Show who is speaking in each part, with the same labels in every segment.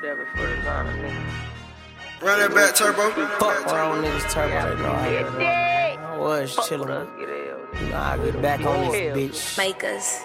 Speaker 1: that before the line, nigga.
Speaker 2: Run that back, Turbo.
Speaker 3: Fuck around niggas, Turbo. They know I was chillin'. You know, I get back on this bitch.
Speaker 4: Makers.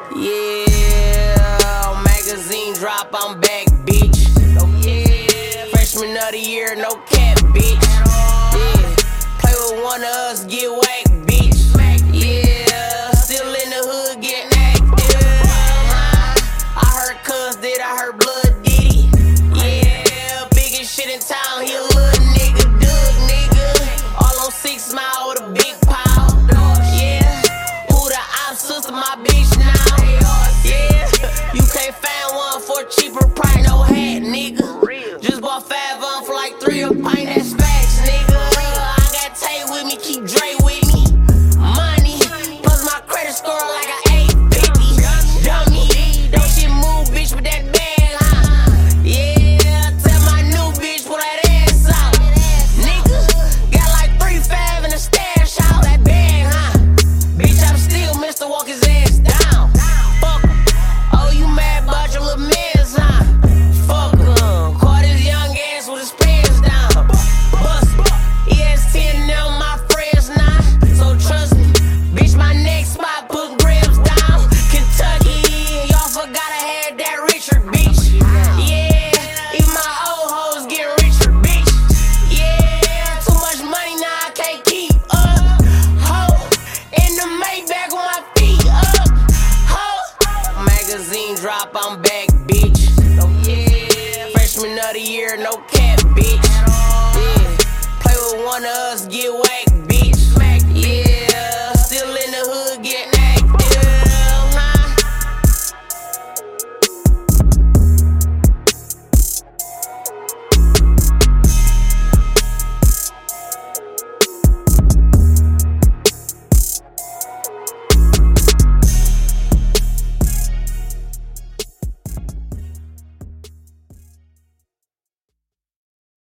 Speaker 3: Yeah, magazine drop, I'm back, bitch. Yeah, freshman of the year, no cap, bitch. Yeah, play with one of us, get whacked, bitch. Yeah, still in the hood, getting active. I heard cuz did, I heard blood did it. Yeah, biggest shit in town, he a little nigga, Doug nigga. All on 6 Mile with a big pile. Yeah, who the op sister, my bitch now. Yeah, you can't find one for a cheaper price, no hat, nigga. Just bought 5 on for like 3 a pint, that's facts, nigga. I got Tay with me, keep Dre with me. Money, plus my credit score like a 850. Dummy, don't shit move, bitch, with that bag, huh? Yeah, tell my new bitch, pull that ass out. Nigga, got like 3-5 in the stash out, that bag, huh? Bitch, I'm still Mr. Walk his ass down. Fuck em. Oh, you mad about your little mans, huh? Fuck em. Caught his young ass with his pants down. Bust ES10 now, my friends now. So trust me, bitch, my next spot put grams down. Kentucky, y'all forgot I had that Richard, bitch. Yeah, even my old hoes get richer, bitch. Yeah, too much money now, I can't keep up. Ho, in the Maybach with my feet up. Ho, magazine drop, I'm back, bitch. Yeah, freshman of the year, no cap, bitch. Yeah, play with one of us, get whacked,